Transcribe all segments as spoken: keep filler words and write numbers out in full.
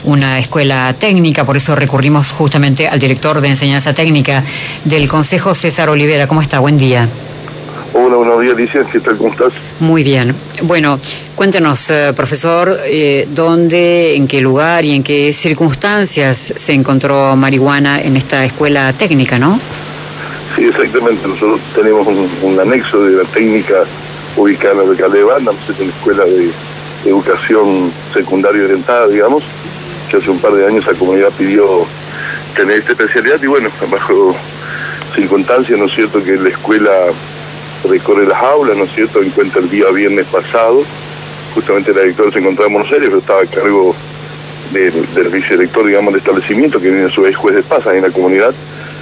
una escuela técnica, por eso recurrimos justamente al director de enseñanza técnica del Consejo, César Olivera. ¿Cómo está? Buen día. Hola, buenos días, Alicia. ¿Qué tal? ¿Cómo estás? Muy bien. Bueno, cuéntenos, eh, profesor, eh, ¿dónde, en qué lugar y en qué circunstancias se encontró marihuana en esta escuela técnica, no? Sí, exactamente. Nosotros tenemos un, un anexo de la técnica ubicada en la alcaldía de Banda, es una escuela de educación secundaria orientada, digamos, que hace un par de años la comunidad pidió tener esta especialidad y bueno, bajo circunstancias, ¿no es cierto?, que la escuela recorre las aulas, ¿no es cierto?, encuentra el día viernes pasado, justamente la directora se encontraba en Buenos Aires, pero estaba a cargo del, del vicedirector, digamos, del establecimiento, que viene a su vez juez de paz en la comunidad,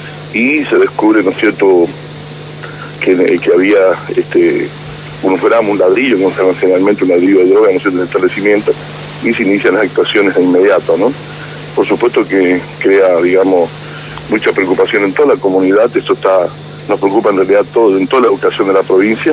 y se descubre, ¿no es cierto?, que, que había este unos gramos, un ladrillo, como se llama generalmente, un ladrillo de droga, ¿no es cierto?, en el establecimiento, y se inician las actuaciones de inmediato, ¿no? Por supuesto que crea, digamos, mucha preocupación en toda la comunidad. Esto está, nos preocupa en realidad todo, en toda la educación de la provincia,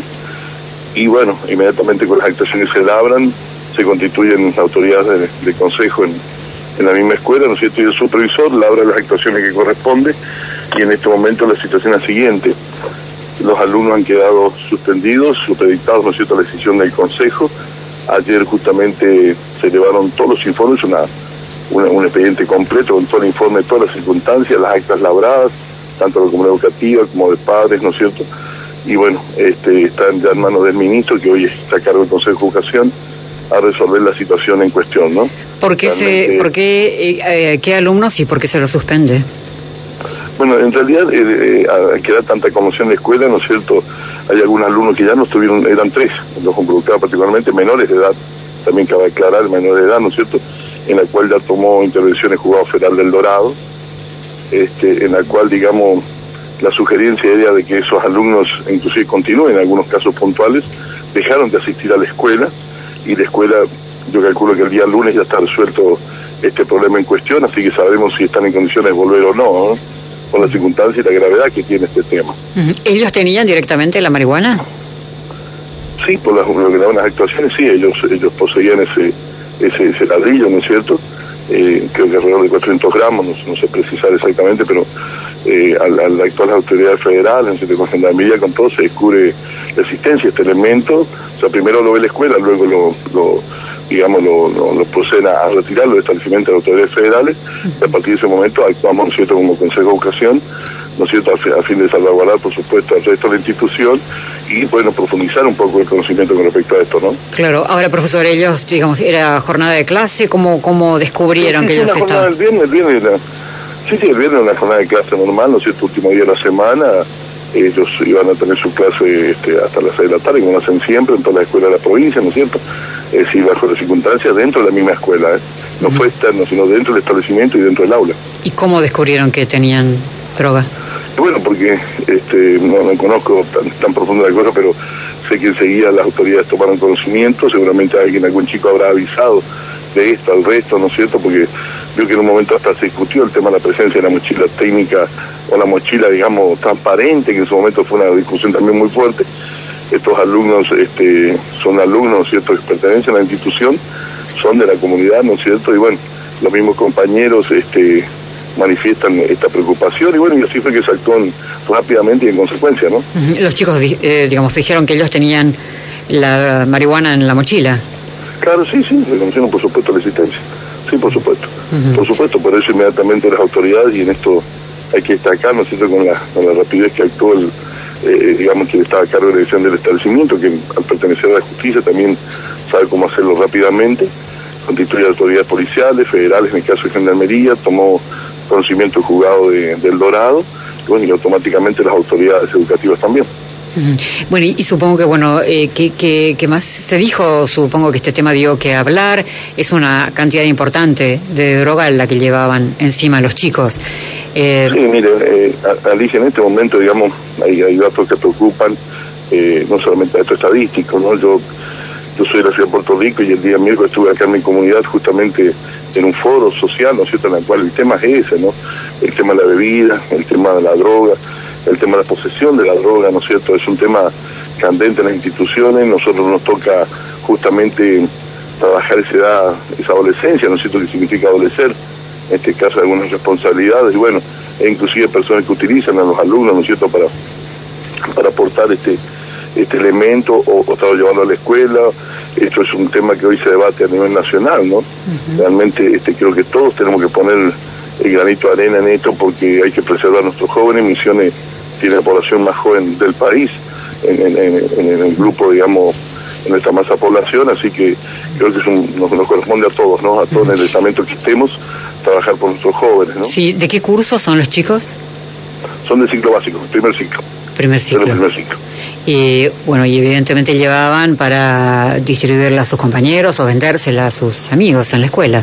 y bueno, inmediatamente con las actuaciones se labran, se constituyen autoridades de, de consejo en, en la misma escuela, ¿no es cierto?, y el supervisor labra las actuaciones que corresponde, y en este momento la situación es la siguiente: los alumnos han quedado suspendidos, supeditados, ¿no es cierto?, a la decisión del consejo. Ayer justamente se llevaron todos los informes, una, una, un expediente completo con todo el informe, todas las circunstancias, las actas labradas, tanto de la comunidad educativa como de padres, ¿no es cierto? Y bueno, este, están ya en manos del ministro, que hoy está a cargo del Consejo de Educación, a resolver la situación en cuestión, ¿no? ¿Por qué, se, ¿por qué, eh, qué alumnos y por qué se lo suspende? Bueno, en realidad eh, eh, queda tanta conmoción en la escuela, ¿no es cierto? Hay algunos alumnos que ya no estuvieron, eran tres, los involucrados particularmente, menores de edad, también cabe aclarar, menores de edad, ¿no es cierto?, en la cual ya tomó intervención el Juzgado Federal del Dorado, este, en la cual, digamos, la sugerencia era de que esos alumnos inclusive continúen en algunos casos puntuales, dejaron de asistir a la escuela, y la escuela, yo calculo que el día lunes ya está resuelto este problema en cuestión, así que sabremos si están en condiciones de volver o no, ¿no?, por la circunstancia y la gravedad que tiene este tema. ¿Ellos tenían directamente la marihuana? Sí, por las, lo que daban las actuaciones, sí, ellos ellos poseían ese ese, ese ladrillo, ¿no es cierto? Eh, creo que alrededor de cuatrocientos gramos, no, no sé precisar exactamente, pero eh, al, al actuar las autoridades federales, en con Gendarmería, con todo, se descubre la existencia de este elemento. O sea, primero lo ve la escuela, luego lo, lo digamos, lo, lo, lo proceden a retirar los establecimientos de las autoridades federales, y a partir de ese momento actuamos, ¿no es cierto?, como Consejo de Educación, ¿no es cierto?, a fin de salvaguardar, por supuesto, al resto de la institución y, bueno, profundizar un poco el conocimiento con respecto a esto, ¿no? Claro. Ahora, profesor, ellos, digamos, ¿era jornada de clase? ¿Cómo, cómo descubrieron sí, sí, que ellos sí, estaban...? El viernes, el viernes, la... sí, sí, el viernes una jornada de clase normal, ¿no es cierto?, último día de la semana, ellos iban a tener su clase este, hasta las seis de la tarde, como lo hacen siempre en toda la escuela de la provincia, ¿no es cierto?, es decir, bajo las circunstancias dentro de la misma escuela, ¿eh? No uh-huh. fue externo, sino dentro del establecimiento y dentro del aula. ¿Y cómo descubrieron que tenían droga? Bueno, porque este, no, no conozco tan, tan profundo la cosa, pero sé que enseguida las autoridades tomaron conocimiento, seguramente alguien, algún chico habrá avisado de esto al resto, ¿no es cierto?, porque veo que en un momento hasta se discutió el tema de la presencia de la mochila técnica o la mochila, digamos, transparente, que en su momento fue una discusión también muy fuerte. Estos alumnos este, son alumnos, ¿no es cierto?, que pertenecen a la institución, son de la comunidad, ¿no es cierto?, y bueno, los mismos compañeros este, manifiestan esta preocupación, y bueno, y así fue que se actuó rápidamente y en consecuencia, ¿no? Los chicos, eh, digamos, dijeron que ellos tenían la marihuana en la mochila. Claro, sí, sí, reconocieron por supuesto la existencia, sí, por supuesto, uh-huh. por supuesto, por eso inmediatamente las autoridades, y en esto hay que destacar, ¿no es cierto?, con la, con la rapidez que actuó el Eh, digamos, que estaba a cargo de la dirección del establecimiento, que al pertenecer a la justicia también sabe cómo hacerlo rápidamente, constituye autoridades policiales, federales, en el caso de Gendarmería, tomó conocimiento del juzgado de, del Dorado, y bueno, y automáticamente las autoridades educativas también. Bueno, y, y supongo que, bueno, eh, ¿qué, qué, ¿qué más se dijo? Supongo que este tema dio que hablar, es una cantidad importante de droga la que llevaban encima los chicos. Eh... Sí, mire, eh, Alicia, en este momento, digamos, hay, hay datos que preocupan, eh, no solamente datos estadísticos, ¿no? Yo, yo soy de la ciudad de Puerto Rico y el día miércoles estuve acá en mi comunidad justamente en un foro social, ¿no es cierto?, en el cual el tema es ese, ¿no? El tema de la bebida, el tema de la droga, el tema de la posesión de la droga, ¿no es cierto?, es un tema candente en las instituciones. Nosotros nos toca justamente trabajar esa edad, esa adolescencia, ¿no es cierto?, que significa adolecer, en este caso algunas responsabilidades, y bueno, e inclusive personas que utilizan a los alumnos, ¿no es cierto?, para, para aportar este, este elemento o, o estar llevando a la escuela. Esto es un tema que hoy se debate a nivel nacional, ¿no? Uh-huh. Realmente este, creo que todos tenemos que poner el granito de arena en esto, porque hay que preservar a nuestros jóvenes. Misiones tiene la población más joven del país, en, en, en, en el grupo, digamos, en nuestra masa de población, así que creo que es un, nos, nos corresponde a todos, ¿no? A todos uh-huh. en el estamento que estemos, trabajar por nuestros jóvenes, ¿no? Sí, ¿de qué curso son los chicos? Son del ciclo básico, primer ciclo. Primer ciclo. Primer ciclo. Y bueno, y evidentemente llevaban para distribuirla a sus compañeros o vendérsela a sus amigos en la escuela.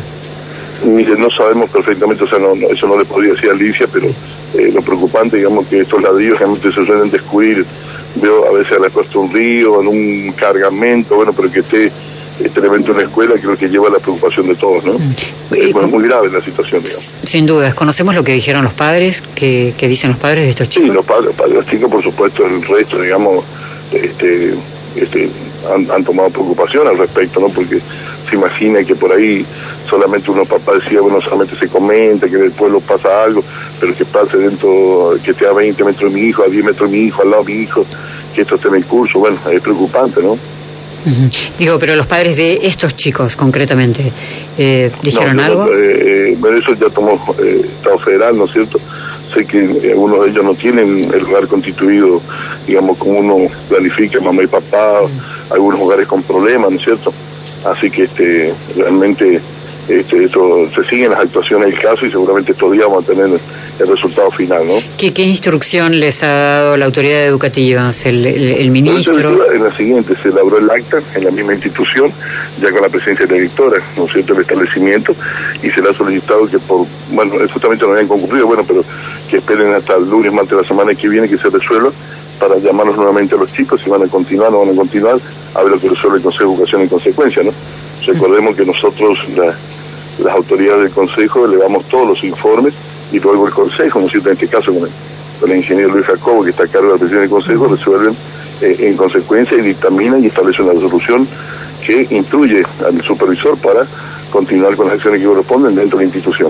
Mire, no sabemos perfectamente, o sea, no, no, eso no le podría decir a Alicia, pero eh, lo preocupante, digamos, que estos ladrillos realmente se suelen descubrir. Veo a veces a la costa un río, en un cargamento, bueno, pero que esté este elemento en la escuela, creo que lleva a la preocupación de todos, ¿no? Mm. Eh, bueno, es muy grave la situación, digamos. Sin dudas. ¿Conocemos lo que dijeron los padres? ¿Qué, qué dicen los padres de estos chicos? Sí, los padres, los padres, los chicos, por supuesto, el resto, digamos, este, este, han, han tomado preocupación al respecto, ¿no? Porque se imagina que por ahí solamente unos papás decía, bueno, solamente se comenta que en el pueblo pasa algo, pero que pase dentro, que esté a veinte metros de mi hijo, a diez metros de mi hijo, al lado de mi hijo, que esto esté en el curso, bueno, es preocupante, ¿no? Uh-huh. Digo, pero los padres de estos chicos, concretamente, eh, ¿dijeron no, algo? Eh, bueno, eso ya tomó eh, Estado Federal, ¿no es cierto? Sé que eh, algunos de ellos no tienen el hogar constituido, digamos, como uno planifica, mamá y papá, uh-huh. algunos hogares con problemas, ¿no es cierto? Así que este realmente este, esto, se siguen las actuaciones del caso y seguramente estos días vamos a tener el resultado final, ¿no? ¿Qué, qué instrucción les ha dado la autoridad educativa? ¿El, el, el ministro? En la siguiente, se elaboró el acta en la misma institución, ya con la presencia de la directora, ¿no es cierto?, el establecimiento, y se le ha solicitado que por, bueno, justamente no habían concurrido, bueno, pero que esperen hasta el lunes, martes de la semana que viene que se resuelva, para llamarlos nuevamente a los chicos, si van a continuar o no van a continuar, a ver lo que resuelve el Consejo de Educación en consecuencia, ¿no? Recordemos que nosotros, la, las autoridades del Consejo, elevamos todos los informes y luego el Consejo, ¿no es cierto?, en este caso con el, con el ingeniero Luis Jacobo, que está a cargo de la presidencia del Consejo, resuelven eh, en consecuencia y dictaminan y establecen una resolución que instruye al supervisor para continuar con las acciones que corresponden dentro de la institución.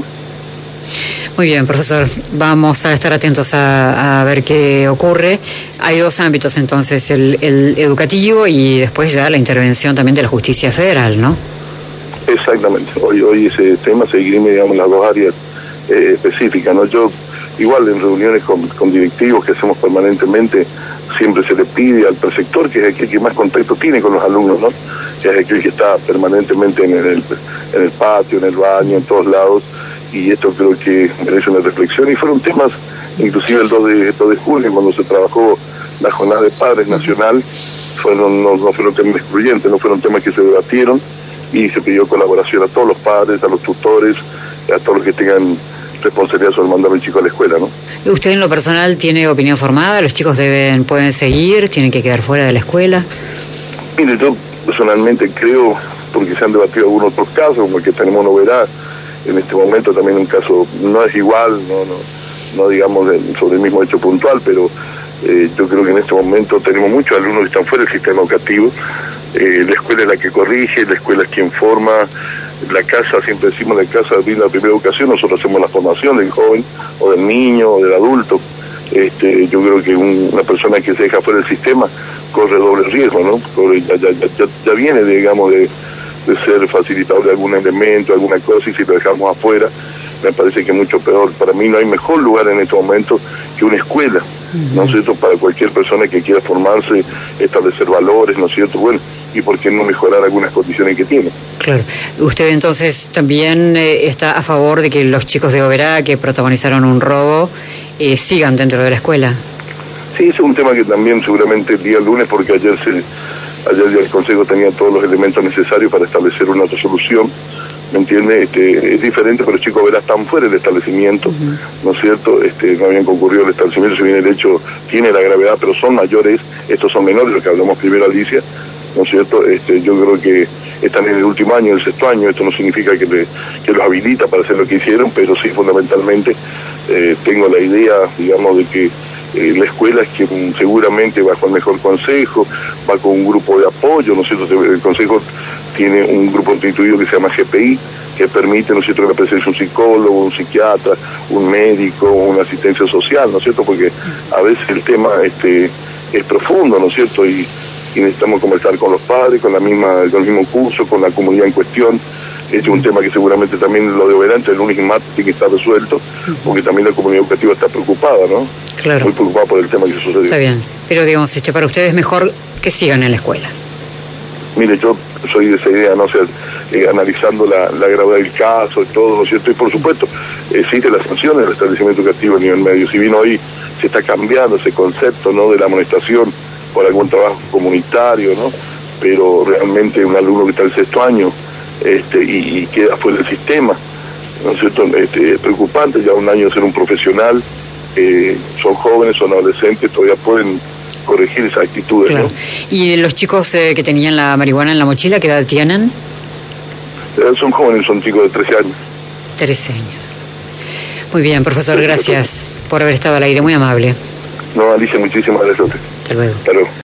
Muy bien, profesor. Vamos a estar atentos a, a ver qué ocurre. Hay dos ámbitos, entonces, el, el educativo y después ya la intervención también de la justicia federal, ¿no? Exactamente. Hoy hoy ese tema se dirime, digamos, las dos áreas eh, específicas, ¿no? Yo, igual en reuniones con, con directivos que hacemos permanentemente, siempre se le pide al preceptor, que es aquel que más contacto tiene con los alumnos, ¿no? Que es aquel que está permanentemente en el, en el patio, en el baño, en todos lados, y esto creo que merece una reflexión, y fueron temas, inclusive el dos de julio, cuando se trabajó la jornada de padres nacional, fueron no, no fueron temas excluyentes, no fueron temas que se debatieron, y se pidió colaboración a todos los padres, a los tutores, a todos los que tengan responsabilidad sobre mandar a un chico a la escuela, ¿no? ¿Usted en lo personal tiene opinión formada? ¿Los chicos deben pueden seguir? ¿Tienen que quedar fuera de la escuela? Mire, yo personalmente creo, porque se han debatido algunos otros casos, como el que tenemos novedad, en este momento también un caso no es igual, no no, no digamos de, sobre el mismo hecho puntual, pero eh, yo creo que en este momento tenemos muchos alumnos que están fuera del sistema educativo. Eh, la escuela es la que corrige, la escuela es quien forma, la casa, siempre decimos, la casa brinda la primera educación, nosotros hacemos la formación del joven, o del niño, o del adulto. Este, yo creo que un, una persona que se deja fuera del sistema corre doble riesgo, ¿no? Corre, ya, ya, ya, ya viene, digamos, de de ser facilitador de algún elemento, alguna cosa, y si lo dejamos afuera, me parece que es mucho peor. Para mí no hay mejor lugar en este momento que una escuela, uh-huh. ¿no es cierto?, para cualquier persona que quiera formarse, establecer valores, ¿no es cierto?, bueno, y por qué no mejorar algunas condiciones que tiene. Claro. ¿Usted entonces también eh, está a favor de que los chicos de Oberá, que protagonizaron un robo, eh, sigan dentro de la escuela? Sí, ese es un tema que también seguramente el día lunes, porque ayer se Ayer ya el Consejo tenía todos los elementos necesarios para establecer una resolución, ¿me entiende? Este, es diferente, pero los chicos verán están fuera del establecimiento, uh-huh. ¿no es cierto? Este, no habían concurrido al establecimiento, si bien el hecho tiene la gravedad, pero son mayores, estos son menores, lo que hablamos primero, Alicia, ¿no es cierto? Este, yo creo que están en el último año, el sexto año, esto no significa que, le, que los habilita para hacer lo que hicieron, pero sí fundamentalmente eh, tengo la idea, digamos, de que Eh, la escuela es que seguramente bajo el mejor consejo, va con un grupo de apoyo, ¿no es cierto? El consejo tiene un grupo constituido que se llama G P I, que permite, ¿no es cierto?, que la presencia un psicólogo, un psiquiatra, un médico, una asistencia social, ¿no es cierto?, porque a veces el tema este, es profundo, ¿no es cierto?, y, y necesitamos conversar con los padres, con la misma, con el mismo curso, con la comunidad en cuestión. Este es un tema que seguramente también lo de verán, entre el lunes y martes tiene que estar resuelto, porque también la comunidad educativa está preocupada, ¿no? Claro. Muy preocupada por el tema que sucedió. Está bien, pero digamos, este, para ustedes es mejor que sigan en la escuela. Mire, yo soy de esa idea, ¿no? O sea, eh, analizando la, la gravedad del caso y todo, ¿no es cierto? Y por supuesto, existe la sanción del establecimiento educativo a nivel medio. Si bien hoy se está cambiando ese concepto, ¿no?, de la amonestación por algún trabajo comunitario, ¿no? Pero realmente un alumno que está en el sexto año este, y, y queda fuera del sistema, ¿no es cierto? Este, es preocupante, ya un año de ser un profesional, eh, son jóvenes, son adolescentes, todavía pueden corregir esas actitudes, claro. ¿no? ¿Y los chicos eh, que tenían la marihuana en la mochila, qué edad tienen? Eh, son jóvenes, son chicos de trece años. trece años. Muy bien, profesor, gracias por haber estado al aire, muy amable. No, Alicia, muchísimas gracias a usted. Hasta luego. Hasta luego.